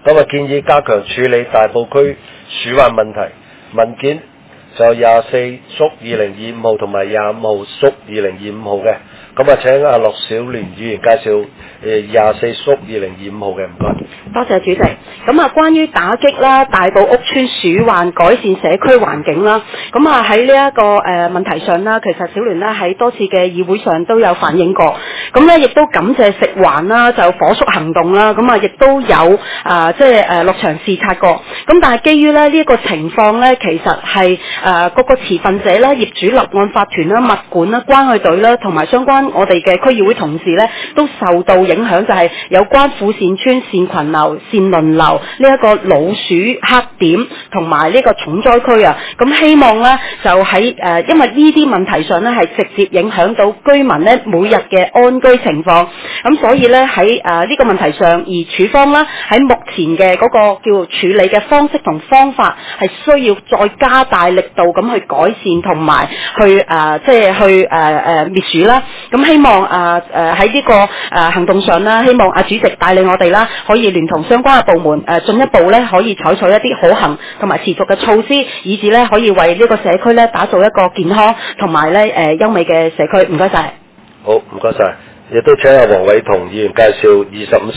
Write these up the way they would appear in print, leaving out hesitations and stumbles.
咁啊建議加強處理大埔區鼠患問題。文件就24/2025號同埋25號/2025號嘅。咁啊請阿樂小聯議員介紹24/2025號嘅，唔該。 多謝主席。咁啊，關於打擊啦大埔屋邨鼠患，改善社區環境啦，咁啊喺呢一個問題上啦，其實小聯呢喺多次嘅議會上都有反映過。咁呢亦都感謝食環啦，就火速行動啦，咁啊亦都有落場視察過。咁但係基於呢一個情況呢，其實係各個持份者啦、業主立案法團啦、物管啦、關愛隊啦，同埋相關我哋嘅區議會同事呢，都受到影響，就係有關富善邨善群樓、善鄰樓呢一個老鼠黑點同埋呢個重災區啊。咁希望呢，就喺因為呢啲問題上呢，係直接影響到居民呢每日嘅安居情況。咁所以呢，喺呢個問題上，而處方呢，喺目前嘅嗰個叫處理嘅方式同方法係需要再加大力度咁去改善同埋去滅鼠啦。咁希望喺呢個行動上啦，希望主席帶領我哋啦，可以聯同相關嘅部門進一步咧，可以採取一啲可行同埋持續嘅措施，以至咧可以為呢個社區咧打造一個健康同埋咧優美嘅社區。唔該晒。 好，唔該晒。亦都請阿黃偉同議員介紹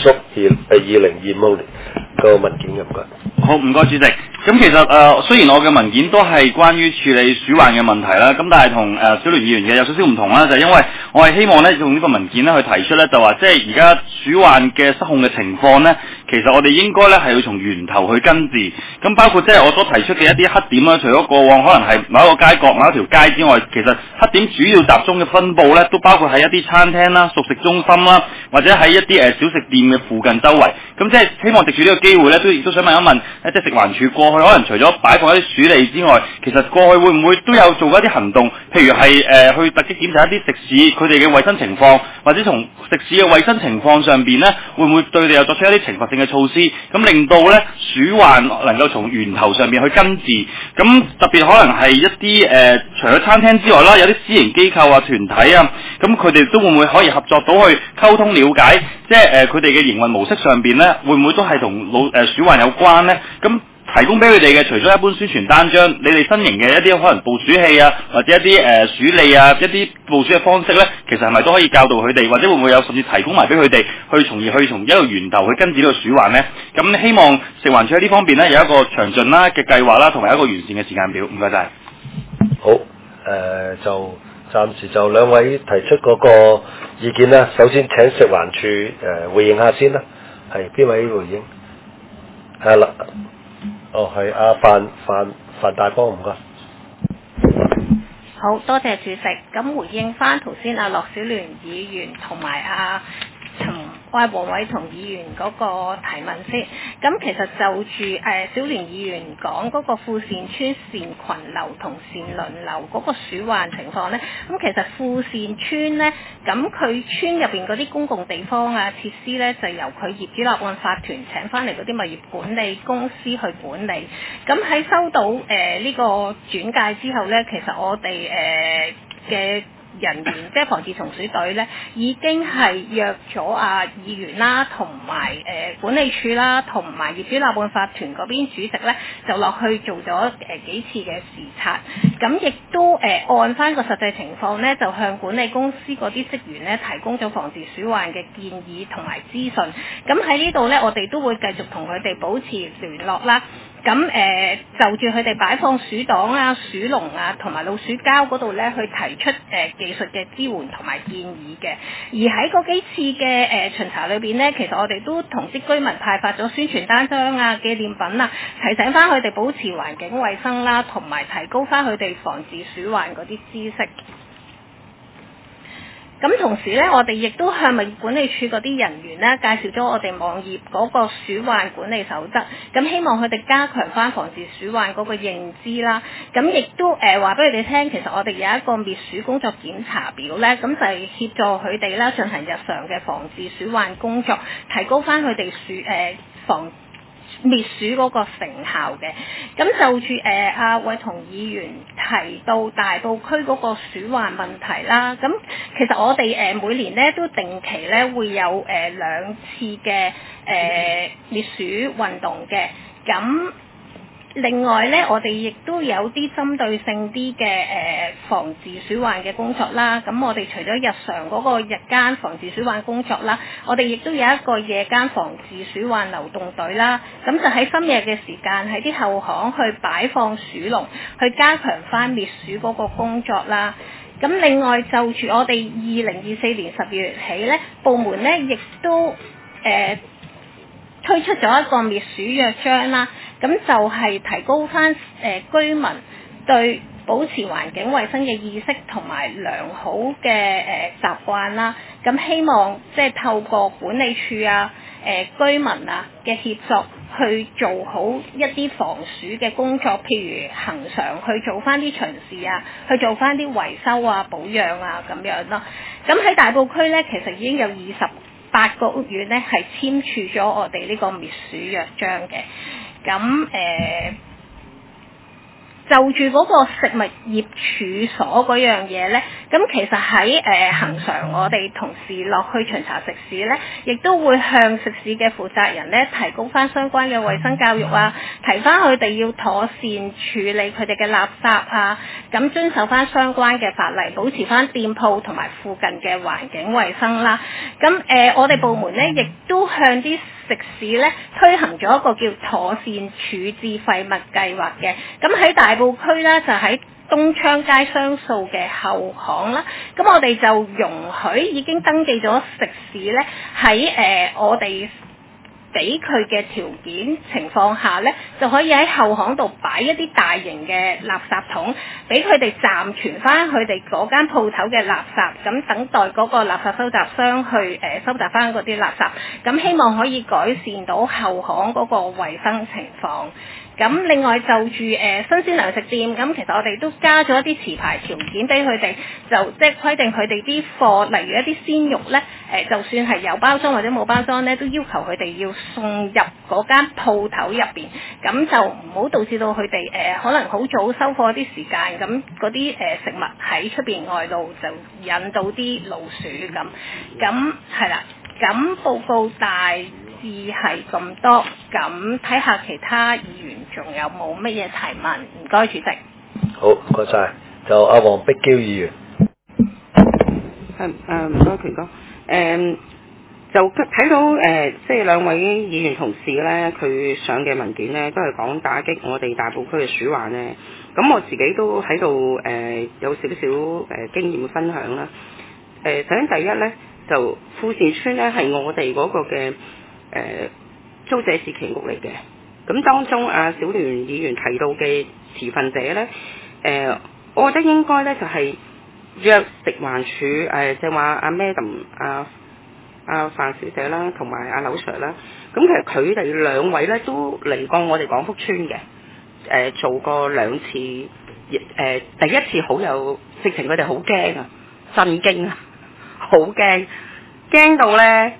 25/2025號個文件嘅，唔該。 好，唔該主席。咁其實雖然我嘅文件都係關於處理鼠患嘅問題啦，咁但係同小聯議員嘅有少少唔同啦，就係因為我係希望咧用呢個文件咧去提出咧，就話即係而家鼠患嘅失控嘅情況咧，其實我哋應該咧係要從源頭去根治。咁包括即係我所提出嘅一啲黑點啦，除咗過往可能係某一個街角、某一條街之外，其實黑點主要集中嘅分佈咧，都包括喺一啲餐廳啦、熟食中心啦，或者喺一啲小食店嘅附近周圍。咁即係希望藉住呢個機會咧，亦都想問一問，即係食環署過去可能除咗擺放一啲鼠餌之外，其實過去會唔會都有做過一啲行動？譬如係去突擊檢查一啲食肆佢哋嘅衛生情況，或者從食肆嘅衛生情況上邊咧，會唔會對佢哋有作出一啲懲罰性嘅措施？咁令到咧鼠患能夠從源頭上面去根治。咁特別可能係一啲除咗餐廳之外啦，有啲私營機構啊、團體啊，咁佢哋都會唔會可以合作到去溝通了解，即係佢哋嘅營運模式上邊咧，會唔會都係同鼠患有關咧？咁提供俾佢哋嘅，除咗一般宣傳單張，你哋新型嘅一啲可能捕鼠器啊，或者一啲鼠餌啊，一啲捕鼠嘅方式咧，其實係咪都可以教導佢哋，或者會唔會有甚至提供埋俾佢哋，從而從一個源頭去根治呢個鼠患咧？咁希望食環署喺呢方面咧有一個詳盡啦嘅計劃啦，同埋一個完善嘅時間表。唔該晒。 好，就暫時就兩位提出嗰個意見啦。首先請食環署回應下先啦。係邊位回應？係啦。係阿范大幫，唔該。 好多謝主席。咁回應翻頭先阿樂小聯議員同埋黃偉同議員嗰個提問先。咁其實就住小聯議員講嗰個富善邨善群樓同善鄰樓嗰個鼠患情況呢，咁其實富善邨呢，咁佢村入邊嗰啲公共地方啊設施呢，就由佢業主立案法團請翻嚟嗰啲物業管理公司去管理。咁喺收到呢個轉介之後呢，其實我哋嘅人員即係防治蟲鼠隊咧，已經係約咗議員啦，同埋管理處啦，同埋業主立案法團嗰邊主席咧，就落去做咗幾次嘅視察。咁亦都按翻個實際情況咧，就向管理公司嗰啲職員咧提供咗防治鼠患嘅建議同埋資訊。咁喺呢度咧，我哋都會繼續同佢哋保持聯絡啦。咁就住佢哋擺放鼠檔啊、鼠籠啊同埋老鼠膠嗰度咧，去提出技術嘅支援同埋建議嘅。而喺嗰幾次嘅巡查裏邊咧，其實我哋都同啲居民派發咗宣傳單張啊、紀念品啊，提醒翻佢哋保持環境衛生啦，同埋提高翻佢哋防治鼠患嗰啲知識。咁同時咧，我哋亦都向物業管理處嗰啲人員咧介紹咗我哋網頁嗰個鼠患管理守則，咁希望佢哋加強翻防治鼠患嗰個認知啦。咁亦都話俾佢哋聽，其實我哋有一個滅鼠工作檢查表咧，咁就係協助佢哋啦進行日常嘅防治鼠患工作，提高翻佢哋防滅鼠嗰個成效嘅。咁就住阿偉同議員提到大埔區嗰個鼠患問題啦，咁其實我哋每年咧都定期咧會有2次嘅滅鼠運動嘅。咁另外咧，我哋亦都有啲針對性啲嘅防治鼠患嘅工作啦。咁我哋除咗日常嗰個日間防治鼠患工作啦，我哋亦都有一個夜間防治鼠患流動隊啦。咁就喺深夜嘅時間喺啲後巷去擺放鼠籠，去加強翻滅鼠嗰個工作啦。咁另外就住我哋2024年12月起咧，部門咧亦都推出咗一個滅鼠約章啦。咁就係提高翻居民對保持環境衛生嘅意識同埋良好嘅習慣啦。咁希望即係透過管理處啊、居民啊嘅協作，去做好一啲防鼠嘅工作，譬如恆常去做翻啲巡視啊，去做翻啲維修啊、保養啊咁樣咯。咁喺大埔區咧，其實已經有28個屋苑咧係簽署咗我哋呢個滅鼠約章嘅。咁就住嗰個食物業處所嗰樣嘢咧，咁其實喺恆常我哋同事落去巡查食肆咧，亦都會向食肆嘅負責人咧提供翻相關嘅衛生教育啊，提翻佢哋要妥善處理佢哋嘅垃圾啊，咁遵守翻相關嘅法例，保持翻店鋪同埋附近嘅環境衛生啦。咁我哋部門咧亦都向啲食肆咧推行咗一個叫妥善處置廢物計劃嘅。咁喺大埔區咧就喺東昌街雙數嘅後巷啦，咁我哋就容許已經登記咗食肆咧喺我哋俾佢嘅條件情況下咧，就可以喺後巷度擺一啲大型嘅垃圾桶，俾佢哋暫存翻佢哋嗰間鋪頭嘅垃圾，咁等待嗰個垃圾收集箱去收集翻嗰啲垃圾，咁希望可以改善到後巷嗰個衞生情況。咁另外就住新鮮糧食店，咁其實我哋都加咗一啲持牌條件俾佢哋，就即係規定佢哋啲貨，例如一啲鮮肉咧，就算係有包裝或者冇包裝咧，都要求佢哋要送入嗰間鋪頭入邊，咁就唔好導致到佢哋可能好早收貨啲時間，咁嗰啲食物喺出邊外露就引到啲老鼠咁係啦。咁報告大致係咁多，咁睇下其他議員仲有冇乜嘢提問？唔該，主席。 好，唔該晒。就阿黃碧嬌議員。 唔該，權哥。就睇到即係兩位議員同事咧，佢上嘅文件咧，都係講打擊我哋大埔區嘅鼠患咧。咁我自己都喺度有少少經驗分享啦。首先第一咧，就富士村咧係我哋嗰個嘅租者置其屋嚟嘅。咁當中小聯議員提到嘅持份者咧，我覺得應該咧就係約食環署就話阿 Madam 阿范小姐啦，同埋阿劉 Sir 啦。咁其實佢哋兩位咧都嚟過我哋廣福村嘅，做過2次，第一次好有直情，佢哋好驚啊，震驚啊，好驚到咧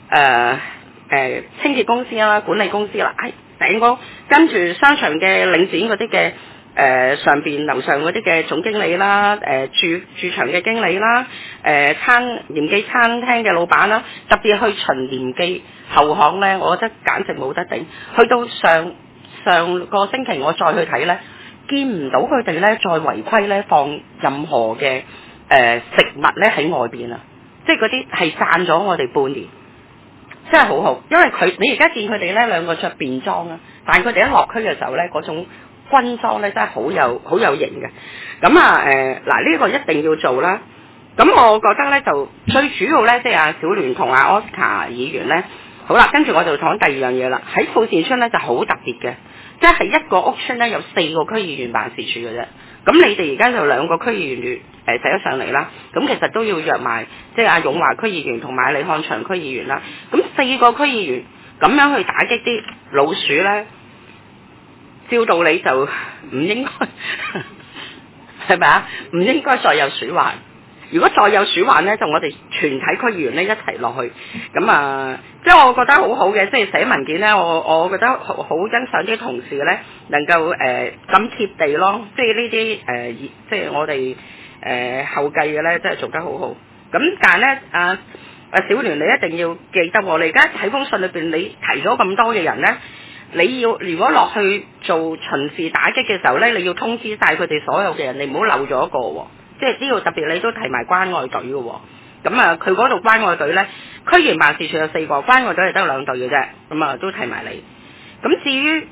清潔公司啦、管理公司啦，頂個跟住商場嘅領展嗰啲嘅上邊樓上嗰啲嘅總經理啦，駐場嘅經理啦，鹽記餐廳嘅老闆啦，特別去巡鹽記後巷咧，我覺得簡直冇得頂。去到上個星期我再去睇咧，見唔到佢哋咧再違規咧放任何嘅食物咧喺外邊啊！即係嗰啲係賺咗我哋半年，真係好好。因為你而家見佢哋咧兩個着便裝啊，但係佢哋一落區嘅時候咧，嗰種軍裝咧真係好有型嘅。咁嗱呢個一定要做啦。咁我覺得咧就最主要咧，即係阿小聯同阿 Oscar 議員咧，好啦，跟住我就講第二樣嘢啦。喺富士村咧就好特別嘅，即係一個屋村咧有4個區議員辦事處嘅啫。咁你哋而家就2個區議員寫咗上嚟啦，咁其實都要約埋即係阿勇華區議員同埋李漢祥區議員啦。咁4個區議員咁樣去打擊啲老鼠咧，照道理就唔應該係咪啊？唔應該再有鼠患， 如果再有鼠患咧，就我哋全體區議員咧一齊落去。咁啊，即係我覺得好好嘅，即係寫文件咧，我覺得好欣賞啲同事咧能夠咁貼地咯。即係呢啲即係我哋後繼嘅咧，真係做得好好。咁但係咧小聯你一定要記得喎，你而家喺封信裏邊你提咗咁多嘅人咧，你要如果落去做巡視打擊嘅時候咧，你要通知晒佢哋所有嘅人，你唔好漏咗一個喎。即係呢度特別你都提埋關愛隊嘅喎。咁啊，佢嗰度關愛隊咧，區議員辦事處有4個，關愛隊係得2隊嘅啫。咁啊，都提埋你。咁至於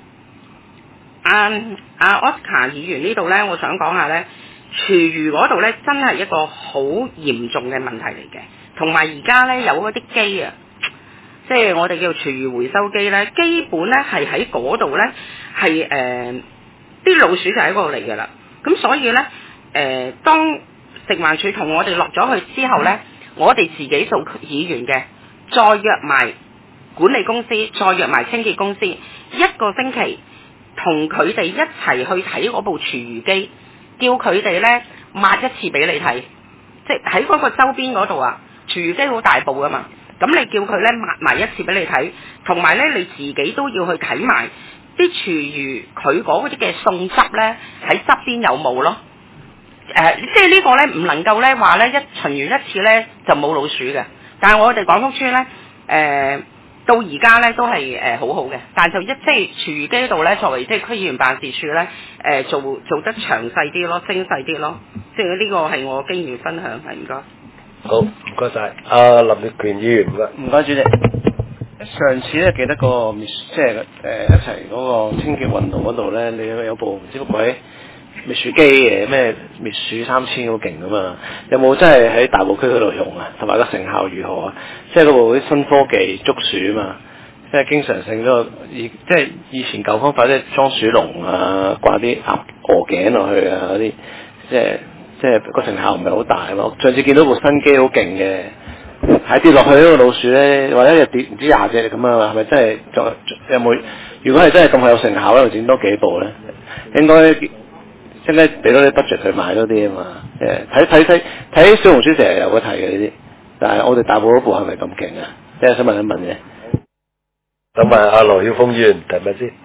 Oscar 議員呢度咧，我想講下咧，廚餘嗰度咧真係一個好嚴重嘅問題嚟嘅。同埋而家咧有嗰啲機啊，即係我哋叫廚餘回收機咧，基本咧係喺嗰度咧係啲老鼠就喺嗰度嚟㗎啦。咁所以咧當食環署同我哋落咗去之後咧，我哋自己做議員嘅，再約埋管理公司，再約埋清潔公司，一個星期同佢哋一齊去睇嗰部廚餘機，叫佢哋咧抹一次俾你睇，即係喺嗰個周邊嗰度啊。廚餘機好大部㗎嘛，咁你叫佢咧抹埋一次俾你睇，同埋咧你自己都要去睇埋啲廚餘佢嗰啲嘅餸汁咧喺側邊有冇咯？即係呢個咧唔能夠咧話咧一巡完一次咧就冇老鼠嘅，但係我哋廣福村咧到而家咧都係好好嘅，但係就即係廚餘機度咧作為即係區議員辦事處咧做得詳細啲咯，精細啲咯，即係呢個係我經驗分享，係唔該。 好，唔該晒。林力權議員唔該主席。上次咧記得個即係一齊嗰個清潔運動嗰度咧，你有部唔知個鬼滅鼠機嘅咩滅鼠3000好勁噶嘛？有冇真係喺大埔區嗰度用啊？同埋個成效如何啊？即係嗰部啲新科技捉鼠啊嘛，即係經常性嗰個即係以前舊方法即係裝鼠籠啊，掛啲鵝頸落去啊嗰啲，即係個成效唔係好大咯。上次見到部新機好勁嘅，係跌落去呢個老鼠咧，或者一日跌唔知20隻咁啊，係咪真係有冇？如果係真係咁有成效咧，整多幾部咧，應該俾多啲 budget 去買多啲啊嘛。睇小紅書成日有得睇嘅呢啲，但係我哋大埔嗰部係咪咁勁啊？即係想問一問嘅。 咁問阿羅曉峰議員提咪先？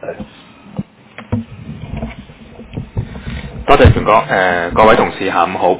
多謝全國各位同事下午好。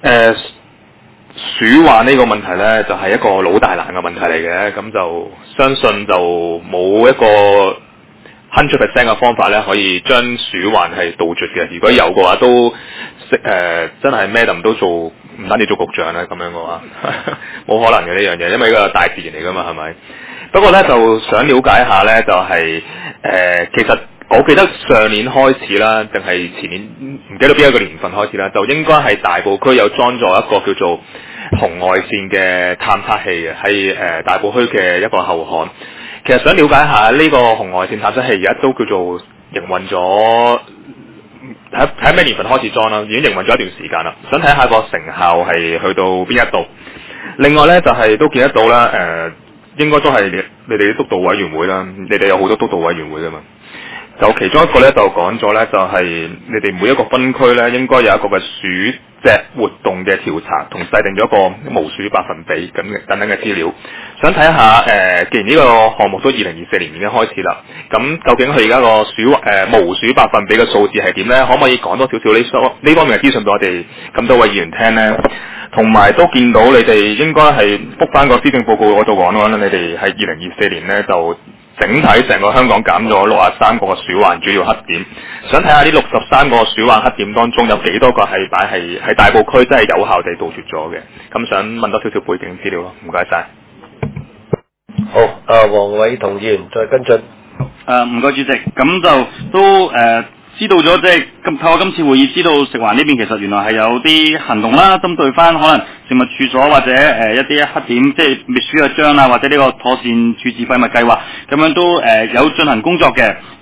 鼠患呢個問題呢，就係一個老大難嘅問題嚟嘅，咁就相信就冇一個100% 嘅方法呢，可以將鼠患係杜絕嘅。如果有嘅話，都真係 Madam 都做唔單止做局長啦，咁樣嘅話冇可能嘅呢樣嘢，因為呢個大自然嚟㗎嘛，係咪？不過呢，就想了解下呢，就係其實。我記得上年開始啦，定係前年唔記得邊一個年份開始啦，就應該係大埔區有裝咗一個叫做紅外線嘅探測器嘅，喺大埔區嘅一個後巷。其實想了解下呢個紅外線探測器而家都叫做營運咗，睇咩年份開始裝啦，已經營運咗一段時間啦。想睇下個成效係去到邊一度。另外呢，就係都見得到啦，應該都係你哋啲督導委員會啦，你哋有好多督導委員會噶嘛。就其中一個咧就講咗咧，就係你哋每一個分區咧應該有一個嘅鼠隻活動嘅調查，同制定咗一個無鼠百分比咁等等嘅資料。想睇下既然呢個項目都2024年已經開始啦，咁究竟佢而家個無鼠百分比嘅數字係點咧？可唔可以講多少少呢方面嘅資訊俾我哋咁多位議員聽咧？同埋都見到你哋應該係覆返個施政報告嗰度講啦，你哋係2024年咧就整體成個香港減咗63個鼠患主要黑點，想睇下呢63個鼠患黑點當中有幾多個係擺喺大埔區真係有效地杜絕咗嘅，咁想問多少少背景資料咯，唔該晒。 好，黃偉同議員再跟進。 唔該主席，咁就都知道咗，即係透過今次會議知道食環呢邊其實原來係有啲行動啦，針對翻可能食物處所或者一啲黑點，即係滅鼠嘅章啊，或者呢個妥善處置廢物計劃，咁樣都有進行工作嘅。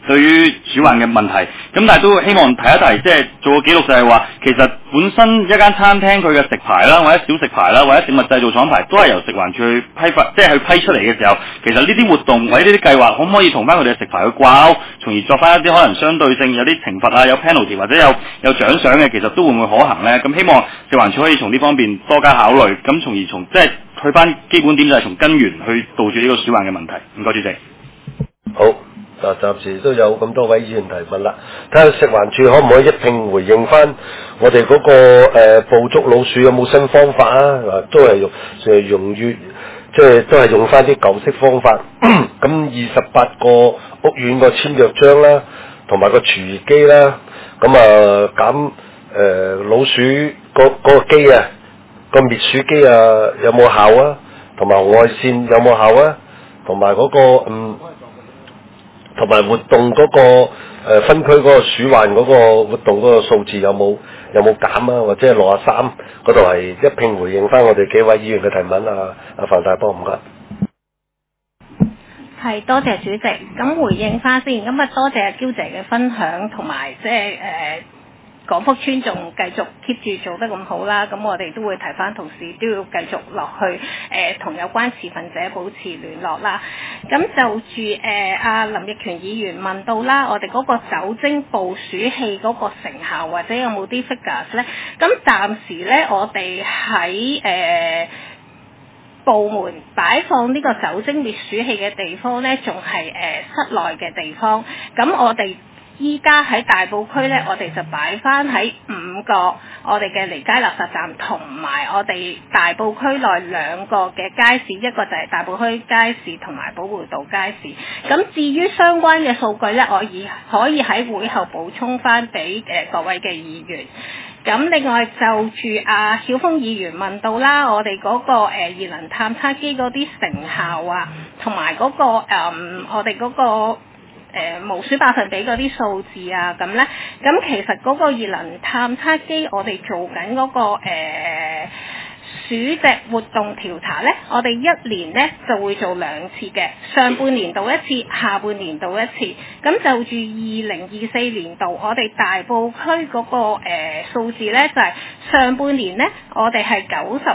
對於鼠患嘅問題。咁但係都希望提一提，即係做個記錄就係話，其實本身一間餐廳佢嘅食牌啦，或者小食牌啦，或者食物製造廠牌，都係由食環署去批發，即係去批出嚟嘅時候，其實呢啲活動或者呢啲計劃，可唔可以同翻佢哋嘅食牌去掛鈎，從而作翻一啲可能相對性有啲懲罰啊，有 penalty 或者有獎賞嘅，其實都會唔會可行呢？咁希望食環署可以從呢方面多加考慮，咁從而即係去翻基本點就係從根源去杜絕呢個鼠患嘅問題。唔該，主席。 好，暫時都有咁多位議員提問啦，睇下食環署可唔可以一併回應翻我哋嗰個捕捉老鼠有冇新方法啊？都係用於即係都係用翻啲舊式方法。咁28個屋苑個簽約章啦，同埋個廚餘機啦，咁減老鼠嗰個機啊，個滅鼠機啊有冇效啊？同埋外線有冇效啊？同埋嗰個同埋活動嗰個分區嗰個鼠患嗰個活動嗰個數字有冇減啊？或者係63嗰度係一併回應翻我哋幾位議員嘅提問啊！阿范大波唔該。 係，多謝主席。咁回應翻先，咁多謝阿嬌姐嘅分享，同埋即係廣福村仲繼續 keep 住做得咁好啦。咁我哋都會提翻同事都要繼續落去同有關持份者保持聯絡啦。咁就住阿林奕權議員問到啦，我哋嗰個酒精捕鼠器嗰個成效或者有冇啲 figures 咧？咁暫時咧，我哋喺部門擺放呢個酒精滅鼠器嘅地方呢，仲係室內嘅地方。咁我哋依家喺大埔區呢，我哋就擺翻喺5個我哋嘅離街垃圾站，同埋我哋大埔區內2個嘅街市，一個就係大埔區街市同埋寶湖道街市。咁至於相關嘅數據呢，我可以喺會後補充翻俾各位嘅議員。咁另外就住阿曉峰議員問到啦，我哋嗰個熱能探測機嗰啲成效啊，同埋嗰個我哋嗰個無鼠百分比嗰啲數字啊，咁咧，咁其實嗰個熱能探測機我哋做緊嗰個鼠隻活動調查咧，我哋1年咧就會做2次嘅，上半年度1次，下半年度1次。咁就住2024年度，我哋大埔區嗰個數字咧就係上半年咧，我哋係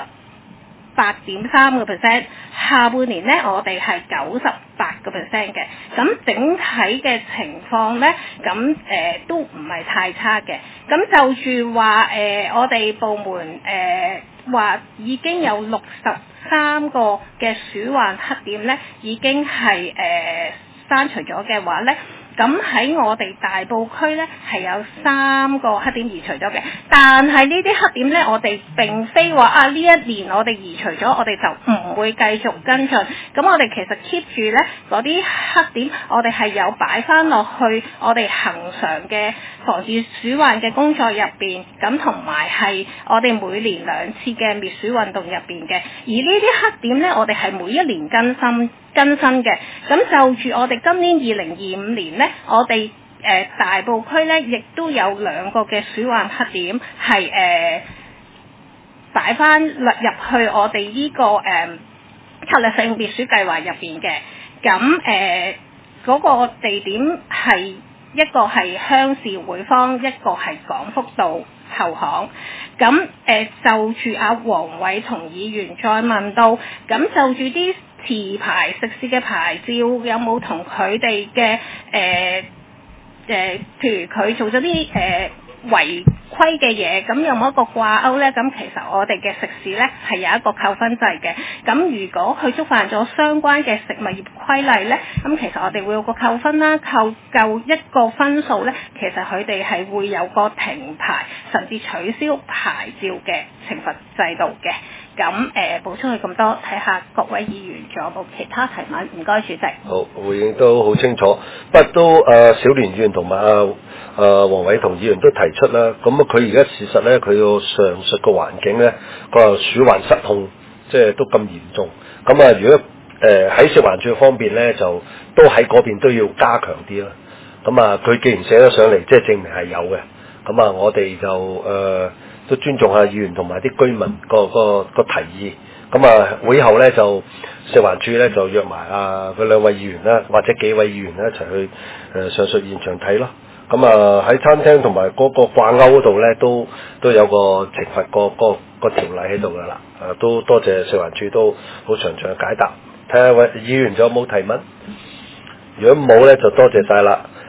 98.3%，下半年咧我哋係98%嘅。咁整體嘅情況咧，咁都唔係太差嘅。咁就住話我哋部門話已經有63個嘅鼠患黑點咧，已經係刪除咗嘅話咧。咁喺我哋大埔區咧係有3個黑點移除咗嘅，但係呢啲黑點咧，我哋並非話呢一年我哋移除咗，我哋就唔會繼續跟進。咁我哋其實 keep 住咧嗰啲黑點，我哋係有擺翻落去我哋恆常嘅防治鼠患嘅工作入邊，咁同埋係我哋每年2次嘅滅鼠運動入邊嘅。而呢啲黑點咧，我哋係每一年更新嘅。咁就住我哋今年2025年咧，我哋大埔區咧亦都有2個嘅鼠患黑點係擺翻入去我哋呢個策略性滅鼠計劃入邊嘅。咁嗰個地點係一個係鄉事會坊，一個係廣福道後巷。咁就住阿黃偉同議員再問到，咁就住啲持牌食肆嘅牌照有冇同佢哋嘅譬如佢做咗啲違規嘅嘢，咁有冇一個掛鈎呢？咁其實我哋嘅食肆呢係有一個扣分制嘅。咁如果佢觸犯咗相關嘅食物業規例呢，咁其實我哋會有個扣分啦，扣夠1個分數呢，其實佢哋係會有個停牌甚至取消牌照嘅懲罰制度嘅。咁補充佢咁多，睇下各位議員仲有冇其他提問？唔該，主席。 好，回應都好清楚，不過都小聯議員同埋黃偉同議員都提出啦。咁佢而家事實咧，佢個上述個環境咧，個鼠患失控，即係都咁嚴重。咁如果喺食環署方面咧，就都喺嗰邊都要加強啲啦。咁佢既然寫咗上嚟，即係證明係有嘅。咁我哋就都尊重下議員同埋啲居民個提議， 咁啊會後咧就食環署咧就約埋佢兩位議員啦，或者幾位議員咧一齊去上述現場睇咯。咁啊喺餐廳同埋嗰個掛鈎嗰度咧都有個懲罰個條例喺度噶啦。都多謝食環署都好詳盡嘅解答。睇下位議員仲有冇提問？如果冇咧就多謝晒啦。